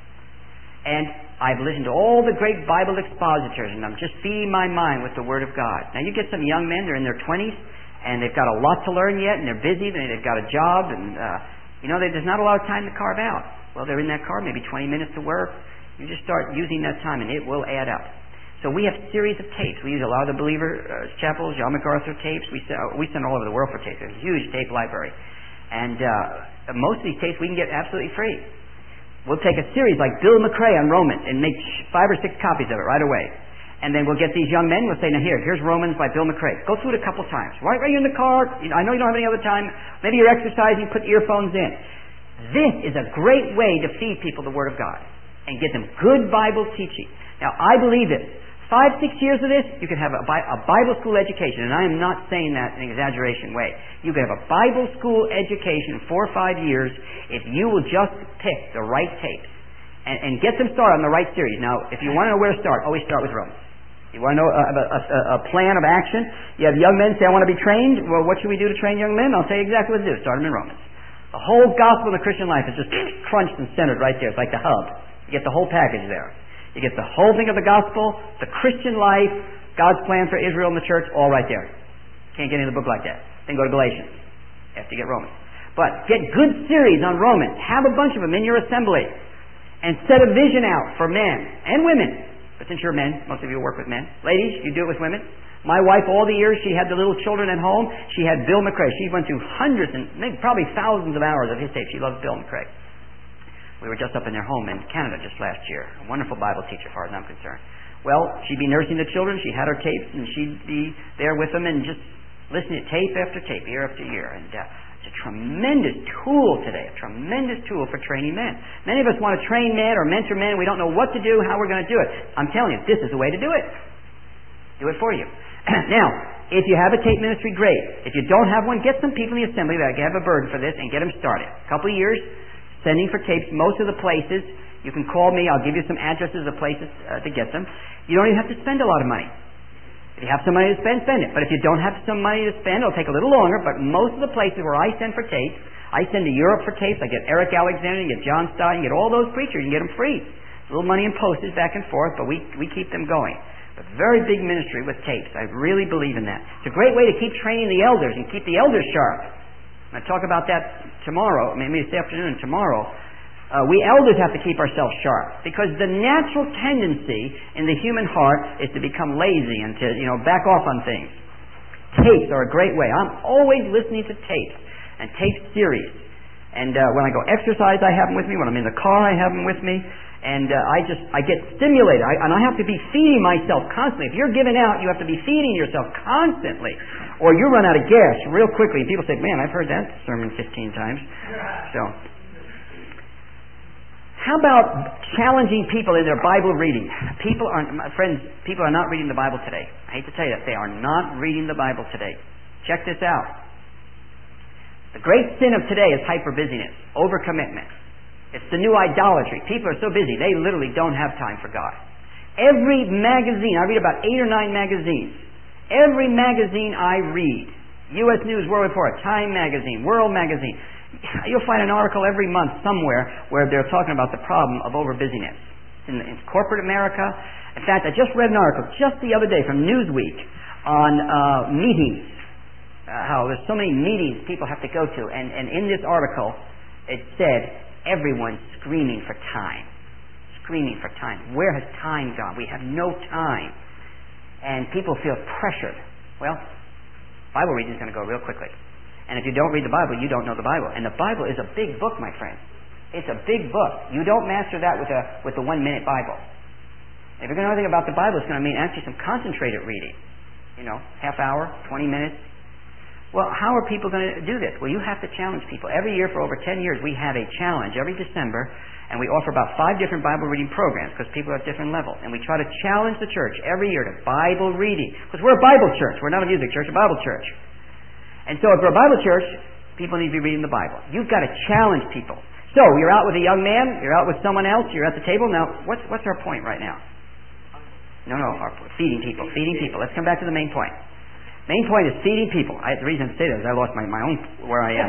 Speaker 1: And I've listened to all the great Bible expositors, and I'm just feeding my mind with the Word of God. Now, you get some young men, they're in their 20s, and they've got a lot to learn yet, and they're busy, and they've got a job, and there's not a lot of time to carve out. Well, they're in that car, maybe 20 minutes to work. You just start using that time, and it will add up. So we have series of tapes. We use a lot of the Believer Chapel, John MacArthur tapes. We send all over the world for tapes. There's a huge tape library. And most of these tapes we can get absolutely free. We'll take a series like Bill McRae on Romans and make 5 or 6 copies of it right away. And then we'll get these young men, we'll say, now here's Romans by Bill McRae. Go through it a couple times. Right you're in the car. I know you don't have any other time. Maybe you're exercising, put earphones in. This is a great way to feed people the Word of God and get them good Bible teaching. Now, I believe it. 5, 6 years of this, you could have a Bible school education, and I am not saying that in an exaggeration way. You could have a Bible school education 4 or 5 years if you will just pick the right tapes and get them started on the right series. Now, if you want to know where to start, always start with Romans. You want to know a plan of action? You have young men say, I want to be trained. Well, what should we do to train young men? I'll tell you exactly what to do. Start them in Romans. The whole gospel of the Christian life is just crunched and centered right there. It's like the hub. You get the whole package there. You get the whole thing of the gospel, the Christian life, God's plan for Israel and the church, all right there. Can't get into the book like that. Then go to Galatians after you get Romans. But get good series on Romans. Have a bunch of them in your assembly. And set a vision out for men and women. But since you're men, most of you work with men. Ladies, you do it with women. My wife, all the years she had the little children at home, she had Bill McRae. She went through hundreds and maybe probably thousands of hours of his tape. She loves Bill McRae. We were just up in their home in Canada just last year. A wonderful Bible teacher, as far as I'm concerned. Well, she'd be nursing the children. She had her tapes, and she'd be there with them and just listening to tape after tape, year after year. And it's a tremendous tool today, a tremendous tool for training men. Many of us want to train men or mentor men. We don't know what to do, how we're going to do it. I'm telling you, this is the way to do it. Do it for you. Now, if you have a tape ministry, great. If you don't have one, get some people in the assembly that have a burden for this and get them started. A couple of years, sending for tapes, most of the places, you can call me, I'll give you some addresses of places to get them. You don't even have to spend a lot of money. If you have some money to spend, spend it. But if you don't have some money to spend, it'll take a little longer, but most of the places where I send for tapes, I send to Europe for tapes, I get Eric Alexander, you get John Stott, you get all those preachers, you can get them free. A little money in postage back and forth, but we keep them going. A very big ministry with tapes. I really believe in that. It's a great way to keep training the elders and keep the elders sharp. I'll talk about that tomorrow, maybe this afternoon and tomorrow. We elders have to keep ourselves sharp because the natural tendency in the human heart is to become lazy and to, back off on things. Tapes are a great way. I'm always listening to tapes and tape series. And when I go exercise, I have them with me. When I'm in the car, I have them with me. And I get stimulated. And I have to be feeding myself constantly. If you're giving out, you have to be feeding yourself constantly. Or you run out of gas real quickly. People say, man, I've heard that sermon 15 times. So, how about challenging people in their Bible reading? My friends, people are not reading the Bible today. I hate to tell you that. They are not reading the Bible today. Check this out. The great sin of today is hyper-busyness, overcommitment. It's the new idolatry. People are so busy, they literally don't have time for God. Every magazine, I read about 8 or 9 magazines. Every magazine I read, U.S. News, World Report, Time Magazine, World Magazine, you'll find an article every month somewhere where they're talking about the problem of over-busyness. In corporate America. In fact, I just read an article just the other day from Newsweek on meetings. How there's so many meetings people have to go to. And in this article, it said, everyone's screaming for time. Screaming for time. Where has time gone? We have no time. And people feel pressured. Well, Bible reading is going to go real quickly. And if you don't read the Bible, you don't know the Bible. And the Bible is a big book, my friend. It's a big book. You don't master that with the 1 minute Bible. If you're going to know anything about the Bible, it's going to mean actually some concentrated reading. Half hour, 20 minutes. Well, how are people going to do this? Well, you have to challenge people. Every year for over 10 years, we have a challenge every December, and we offer about 5 different Bible reading programs because people are at different levels. And we try to challenge the church every year to Bible reading. Because we're a Bible church. We're not a music church, a Bible church. And so if we're a Bible church, people need to be reading the Bible. You've got to challenge people. So, you're out with a young man, you're out with someone else, you're at the table. Now, what's our point right now? No, feeding people. Let's come back to the main point. Main point is feeding people. The reason I say that is I lost my own where I am.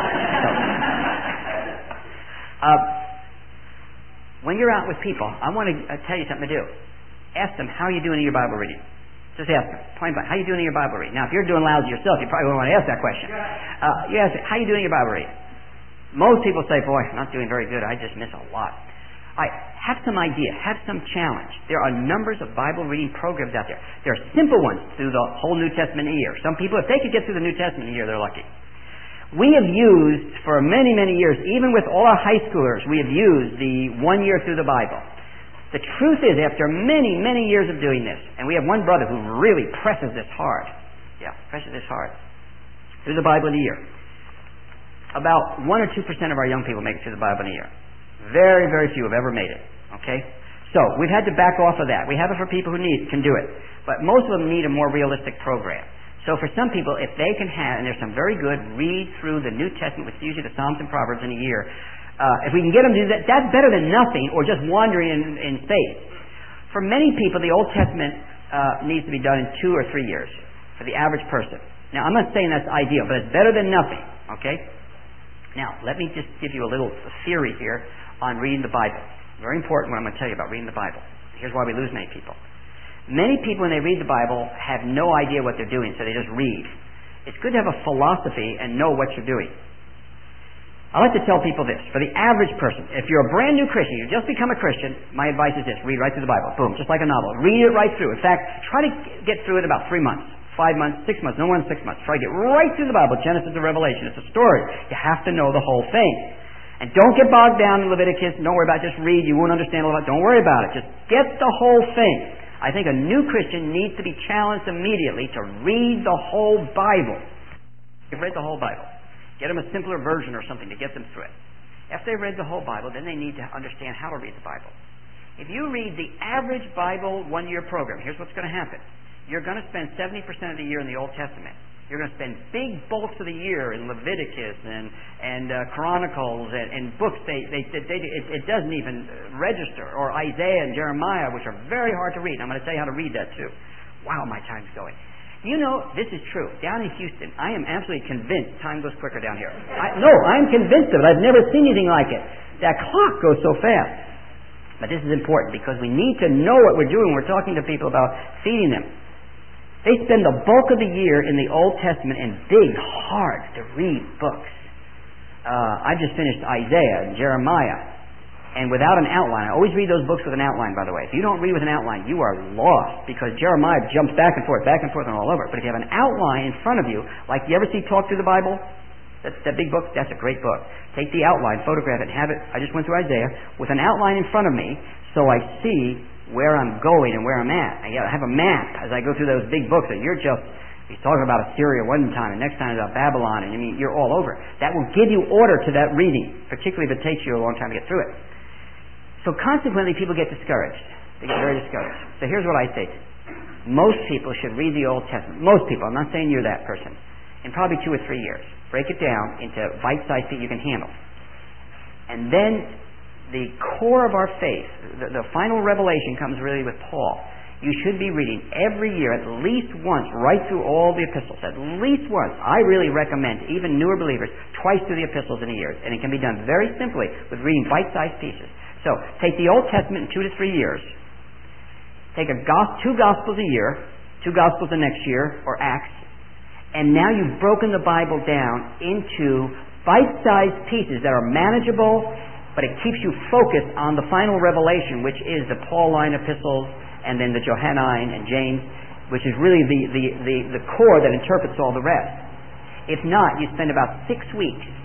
Speaker 1: When you're out with people, I want to tell you something to do. Ask them, how are you doing in your Bible reading? Just ask them, point blank, how are you doing in your Bible reading? Now, if you're doing lousy yourself, you probably won't want to ask that question. You ask them, how are you doing in your Bible reading? Most people say, boy, I'm not doing very good. I just miss a lot. Have some idea. Have some challenge. There are numbers of Bible reading programs out there. There are simple ones through the whole New Testament in a year. Some people, if they could get through the New Testament in a year, they're lucky. We have used, for many, many years, even with all our high schoolers, we have used the 1 year through the Bible. The truth is, after many, many years of doing this, and we have one brother who really presses this hard. Through the Bible in a year. About 1 or 2% of our young people make it through the Bible in a year. Very, very few have ever made it. Okay? So, we've had to back off of that. We have it for people who can do it. But most of them need a more realistic program. So for some people, if they can have, and there's some very good, read through the New Testament, which is usually the Psalms and Proverbs in a year. If we can get them to do that, that's better than nothing, or just wandering in space. For many people, the Old Testament needs to be done in 2 or 3 years, for the average person. Now, I'm not saying that's ideal, but it's better than nothing. Okay? Now, let me just give you a little theory here on reading the Bible. Very important what I'm going to tell you about reading the Bible. Here's why we lose many people. Many people, when they read the Bible, have no idea what they're doing, so they just read. It's good to have a philosophy and know what you're doing. I like to tell people this. For the average person, if you're a brand new Christian, you just become a Christian, my advice is this. Read right through the Bible. Boom. Just like a novel. Read it right through. In fact, try to get through it about 3 months. 5 months, 6 months, no more than 6 months. Try to get right through the Bible, Genesis to Revelation. It's a story. You have to know the whole thing. And don't get bogged down in Leviticus. Don't worry about it. Just read. You won't understand all of it. Don't worry about it. Just get the whole thing. I think a new Christian needs to be challenged immediately to read the whole Bible. You've read the whole Bible. Get them a simpler version or something to get them through it. After they've read the whole Bible, then they need to understand how to read the Bible. If you read the average Bible 1 year program, here's what's going to happen. You're going to spend 70% of the year in the Old Testament. You're going to spend big bulks of the year in Leviticus and Chronicles and books. It doesn't even register. Or Isaiah and Jeremiah, which are very hard to read. I'm going to tell you how to read that too. Wow, my time's going. You know, this is true. Down in Houston, I am absolutely convinced time goes quicker down here. I'm convinced of it. I've never seen anything like it. That clock goes so fast. But this is important because we need to know what we're doing. We're talking to people about feeding them. They spend the bulk of the year in the Old Testament in big, hard-to-read books. I just finished Isaiah and Jeremiah, and without an outline. I always read those books with an outline, by the way. If you don't read with an outline, you are lost, because Jeremiah jumps back and forth, and all over. But if you have an outline in front of you, like you ever see Talk Through the Bible? That big book? That's a great book. Take the outline, photograph it, have it. I just went through Isaiah with an outline in front of me, so I see where I'm going and where I'm at. I have a map as I go through those big books. And he's talking about Assyria one time, and next time about Babylon, and you're all over. That will give you order to that reading, particularly if it takes you a long time to get through it. So consequently, people get discouraged. They get very discouraged. So here's what I say. Most people should read the Old Testament. Most people, I'm not saying you're that person, in probably 2 or 3 years. Break it down into bite-sized that you can handle. And then the core of our faith, the final revelation comes really with Paul. You should be reading every year at least once, right through all the epistles. At least once. I really recommend even newer believers twice through the epistles in a year. And it can be done very simply with reading bite-sized pieces. So, take the Old Testament in 2 to 3 years. Take 2 Gospels a year, 2 Gospels the next year, or Acts. And now you've broken the Bible down into bite-sized pieces that are manageable, but it keeps you focused on the final revelation, which is the Pauline epistles, and then the Johannine and James, which is really the core that interprets all the rest. If not, you spend about 6 weeks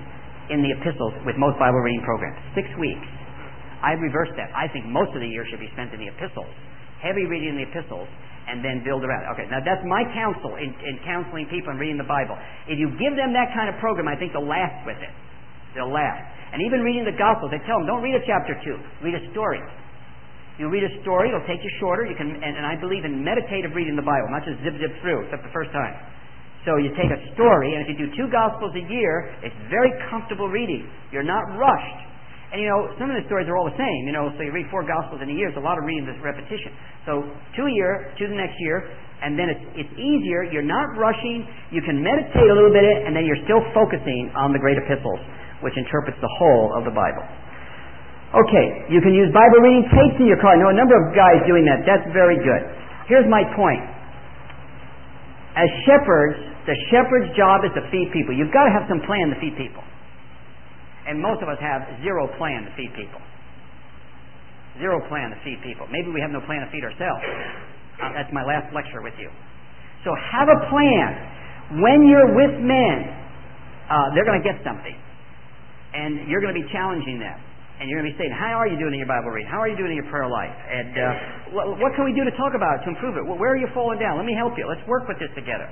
Speaker 1: in the epistles with most Bible reading programs. 6 weeks. I reversed that. I think most of the year should be spent in the epistles. Heavy reading in the epistles, and then build around it. Okay, now that's my counsel in counseling people and reading the Bible. If you give them that kind of program, I think they'll last with it. They'll last. And even reading the Gospels, they tell them, don't read a chapter 2. Read a story. You read a story, it'll take you shorter. You can, and I believe in meditative reading the Bible, not just zip through, except the first time. So you take a story, and if you do 2 Gospels a year, it's very comfortable reading. You're not rushed. And some of the stories are all the same. So you read 4 Gospels in a year. It's a lot of reading, this repetition. So 2 a year, 2 the next year, and then it's easier. You're not rushing. You can meditate a little bit, and then you're still focusing on the great epistles, which interprets the whole of the Bible. Okay, you can use Bible reading tapes in your car. I know a number of guys doing that. That's very good. Here's my point. As shepherds, the shepherd's job is to feed people. You've got to have some plan to feed people. And most of us have zero plan to feed people. Zero plan to feed people. Maybe we have no plan to feed ourselves. That's my last lecture with you. So have a plan. When you're with men, they're going to get something. And you're going to be challenging them. And you're going to be saying, how are you doing in your Bible reading? How are you doing in your prayer life? And what can we do to talk about it, to improve it? Where are you falling down? Let me help you. Let's work with this together.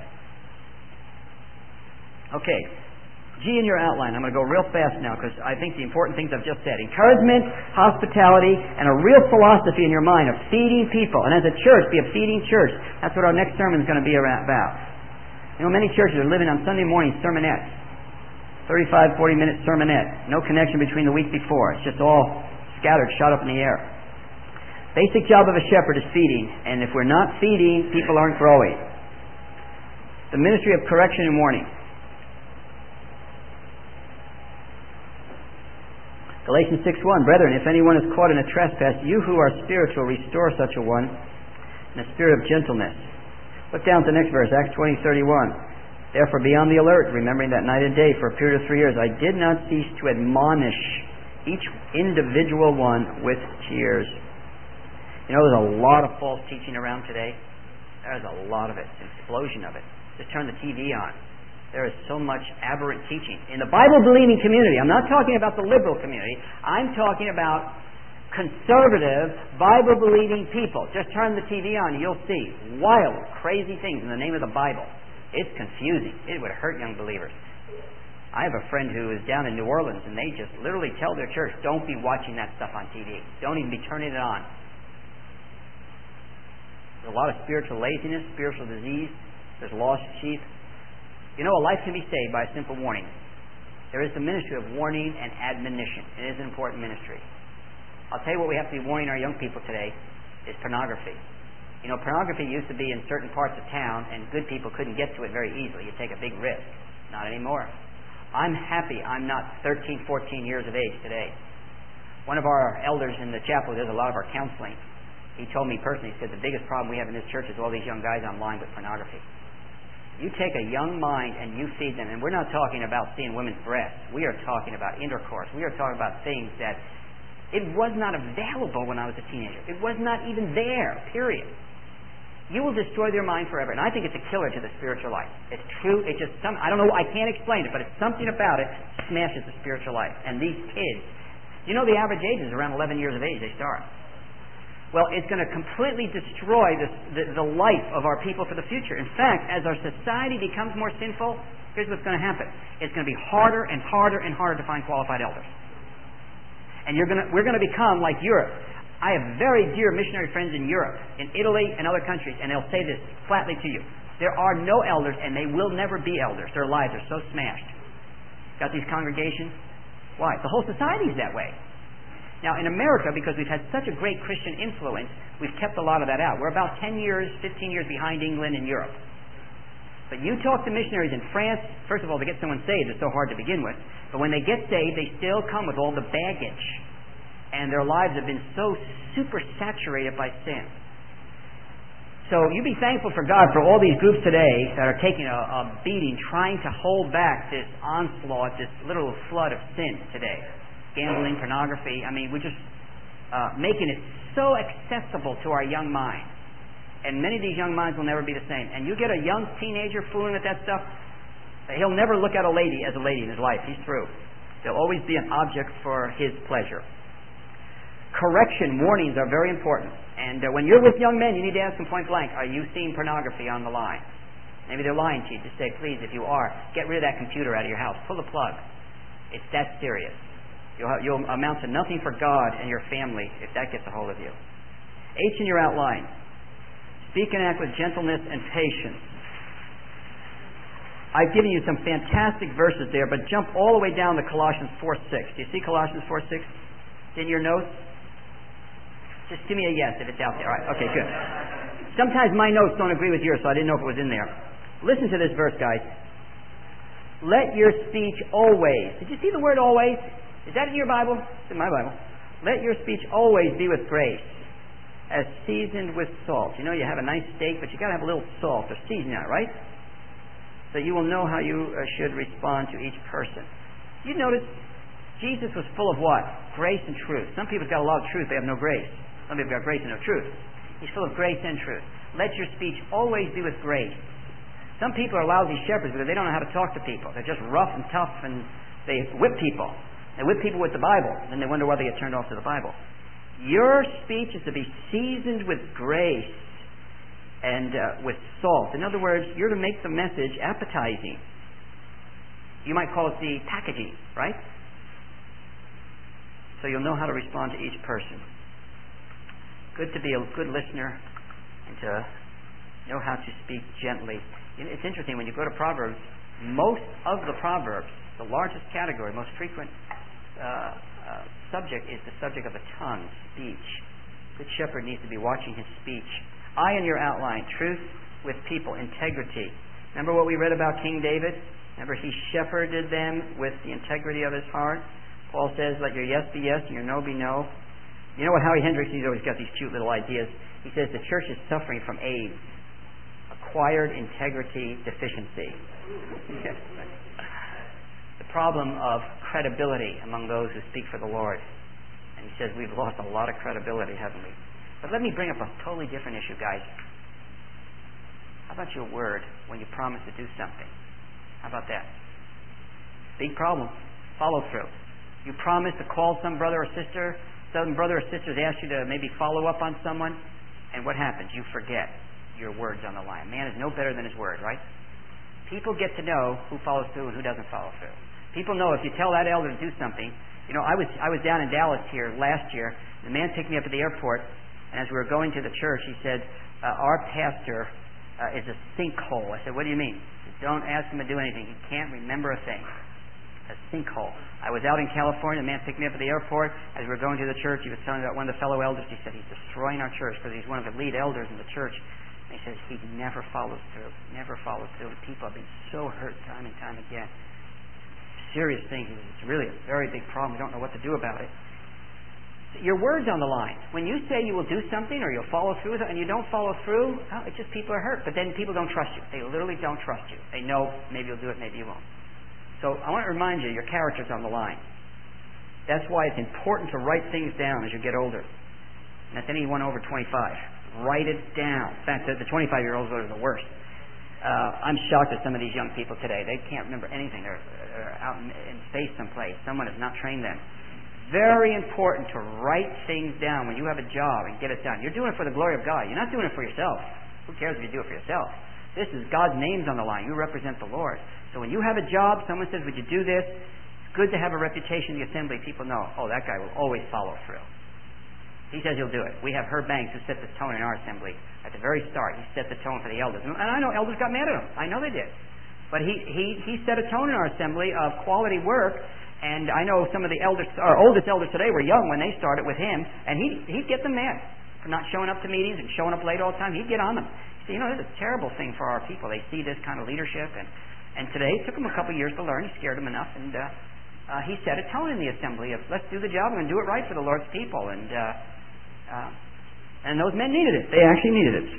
Speaker 1: Okay. G in your outline. I'm going to go real fast now because I think the important things I've just said. Encouragement, hospitality, and a real philosophy in your mind of feeding people. And as a church, be a feeding church. That's what our next sermon is going to be about. Many churches are living on Sunday morning sermonettes. 35, 40-minute sermonette. No connection between the week before. It's just all scattered, shot up in the air. Basic job of a shepherd is feeding. And if we're not feeding, people aren't growing. The ministry of correction and warning. Galatians 6:1, Brethren, if anyone is caught in a trespass, you who are spiritual, restore such a one in a spirit of gentleness. Look down at the next verse, Acts 20:31. Therefore be on the alert, remembering that night and day for a period of 3 years I did not cease to admonish each individual one with tears. There's a lot of false teaching around today. There's a lot of it, an explosion of it. Just turn the TV on. There is so much aberrant teaching. In the Bible-believing community, I'm not talking about the liberal community, I'm talking about conservative, Bible-believing people. Just turn the TV on and you'll see wild, crazy things in the name of the Bible. It's confusing. It would hurt young believers. I have a friend who is down in New Orleans and they just literally tell their church, don't be watching that stuff on TV. Don't even be turning it on. There's a lot of spiritual laziness, spiritual disease. There's lost sheep. A life can be saved by a simple warning. There is the ministry of warning and admonition. It is an important ministry. I'll tell you what we have to be warning our young people today is pornography. Pornography used to be in certain parts of town and good people couldn't get to it very easily. You take a big risk. Not anymore. I'm happy I'm not 13, 14 years of age today. One of our elders in the chapel who does a lot of our counseling, he told me personally, he said the biggest problem we have in this church is all these young guys online with pornography. You take a young mind and you feed them, and we're not talking about seeing women's breasts. We are talking about intercourse. We are talking about things that it was not available when I was a teenager. It was not even there, period. You will destroy their mind forever. And I think it's a killer to the spiritual life. It's true. It's just I don't know, I can't explain it, but it's something about it smashes the spiritual life. And these kids, the average age is around 11 years of age they start. Well, it's going to completely destroy the life of our people for the future. In fact, as our society becomes more sinful, here's what's going to happen. It's going to be harder and harder and harder to find qualified elders. And we're going to become like Europe. I have very dear missionary friends in Europe, in Italy and other countries, and they'll say this flatly to you. There are no elders, and they will never be elders. Their lives are so smashed. Got these congregations? Why? The whole society is that way. Now, in America, because we've had such a great Christian influence, we've kept a lot of that out. We're about 10 years, 15 years behind England and Europe. But you talk to missionaries in France, first of all, to get someone saved is so hard to begin with. But when they get saved, they still come with all the baggage. And their lives have been so super saturated by sin. So you be thankful for God for all these groups today that are taking a beating, trying to hold back this onslaught, this little flood of sin today. Gambling, pornography. We're just making it so accessible to our young mind. And many of these young minds will never be the same. And you get a young teenager fooling with that stuff, he'll never look at a lady as a lady in his life. He's through. They'll always be an object for His pleasure. Correction, warnings are very important. And when you're with young men, you need to ask them point blank, are you seeing pornography on the line? Maybe they're lying to you. Just say, please, if you are, get rid of that computer out of your house. Pull the plug. It's that serious. You'll amount to nothing for God and your family if that gets a hold of you. H in your outline. Speak and act with gentleness and patience. I've given you some fantastic verses there, but jump all the way down to Colossians 4:6. Do you see Colossians 4:6 in your notes? Just give me a yes if it's out there. All right. Okay, good. Sometimes my notes don't agree with yours, so I didn't know if it was in there. Listen to this verse, guys. Let your speech always. Did you see the word always? Is that in your Bible? It's in my Bible. Let your speech always be with grace, as seasoned with salt. You know, you have a nice steak, but you got to have a little salt or seasoning on it, right? So you will know how you should respond to each person. You notice Jesus was full of what? Grace and truth. Some people's got a lot of truth, they have no grace. Some people got grace and no truth. He's full of grace and truth. Let your speech always be with grace. Some people are lousy shepherds because they don't know how to talk to people. They're just rough and tough, and they whip people. They whip people with the Bible, and they wonder why they get turned off to the Bible. Your speech is to be seasoned with grace and with salt. In other words, you're to make the message appetizing. You might call it the packaging, right? So you'll know how to respond to each person. Good to be a good listener and to know how to speak gently. It's interesting, when you go to Proverbs, most of the Proverbs, the largest category, most frequent subject is the subject of the tongue, speech. Good shepherd needs to be watching his speech. I in your outline, truth with people, integrity. Remember what we read about King David? Remember he shepherded them with the integrity of his heart? Paul says, let your yes be yes and your no be no. You know what Howie Hendricks, he's always got these cute little ideas. He says the church is suffering from AIDS, acquired integrity deficiency. The problem of credibility among those who speak for the Lord. And he says we've lost a lot of credibility, haven't we? But let me bring up a totally different issue, guys. How about your word when you promise to do something? How about that? Big problem. Follow through. You promise to call some brother or sister. Some brother or sisters ask you to maybe follow up on someone, and what happens? You forget your words on the line. Man is no better than his word, right? People get to know who follows through and who doesn't follow through. People know if you tell that elder to do something. You know, I was down in Dallas here last year. The man picked me up at the airport, and as we were going to the church, he said, our pastor is a sinkhole. I said, what do you mean? He said, don't ask him to do anything. He can't remember a thing. A sinkhole. I was out in California. The man picked me up at the airport. As we were going to the church, he was telling me about one of the fellow elders. He said, he's destroying our church because he's one of the lead elders in the church. And he says, he never follows through. Never follows through. People have been so hurt time and time again. Serious thing. It's really a very big problem. We don't know what to do about it. Your word's on the line. When you say you will do something or you'll follow through with it and you don't follow through, well, it's just people are hurt. But then people don't trust you. They literally don't trust you. They know maybe you'll do it, maybe you won't. So I want to remind you, your character's on the line. That's why it's important to write things down as you get older. And that's anyone over 25. Write it down. In fact, the 25-year-olds are the worst. I'm shocked at some of these young people today. They can't remember anything. They're out in space someplace. Someone has not trained them. Very important to write things down when you have a job and get it done. You're doing it for the glory of God. You're not doing it for yourself. Who cares if you do it for yourself? This is God's name's on the line. You represent the Lord. So when you have a job, someone says, would you do this? It's good to have a reputation in the assembly. People know, oh, that guy will always follow through. He says he'll do it. We have Herb Banks who set the tone in our assembly. At the very start, he set the tone for the elders. And I know elders got mad at him. I know they did. But he set a tone in our assembly of quality work. And I know some of the elders, our oldest elders today were young when they started with him. And he'd get them mad for not showing up to meetings and showing up late all the time. He'd get on them. So, you know, this is a terrible thing for our people. They see this kind of leadership. And today, it took him a couple of years to learn. He scared them enough. And he set a tone in the assembly of, let's do the job and do it right for the Lord's people. And those men needed it. They actually needed it.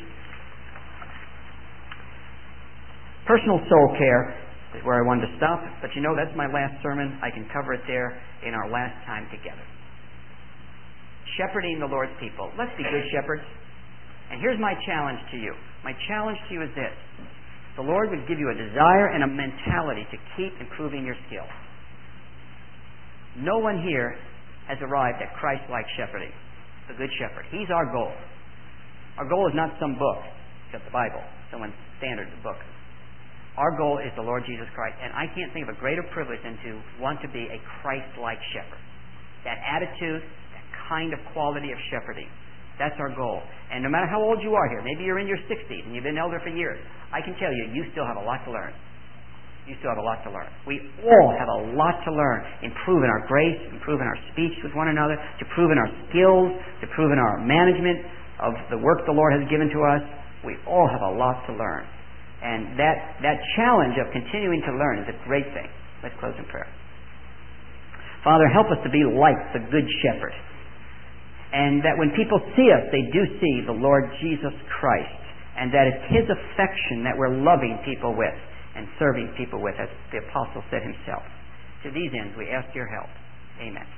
Speaker 1: Personal soul care is where I wanted to stop. But you know, that's my last sermon. I can cover it there in our last time together. Shepherding the Lord's people. Let's be good shepherds. And here's my challenge to you. My challenge to you is this. The Lord would give you a desire and a mentality to keep improving your skills. No one here has arrived at Christ-like shepherding, the Good Shepherd. He's our goal. Our goal is not some book, except the Bible, someone's standard book. Our goal is the Lord Jesus Christ. And I can't think of a greater privilege than to want to be a Christ-like shepherd. That attitude, that kind of quality of shepherding. That's our goal. And no matter how old you are here, maybe you're in your 60s and you've been elder for years, I can tell you, you still have a lot to learn. You still have a lot to learn. We all have a lot to learn. Improving our grace, improving our speech with one another, to improving our skills, to improving our management of the work the Lord has given to us. We all have a lot to learn. And that challenge of continuing to learn is a great thing. Let's close in prayer. Father, help us to be like the Good Shepherd. And that when people see us, they do see the Lord Jesus Christ. And that it's His affection that we're loving people with and serving people with, as the Apostle said himself. To these ends, we ask your help. Amen.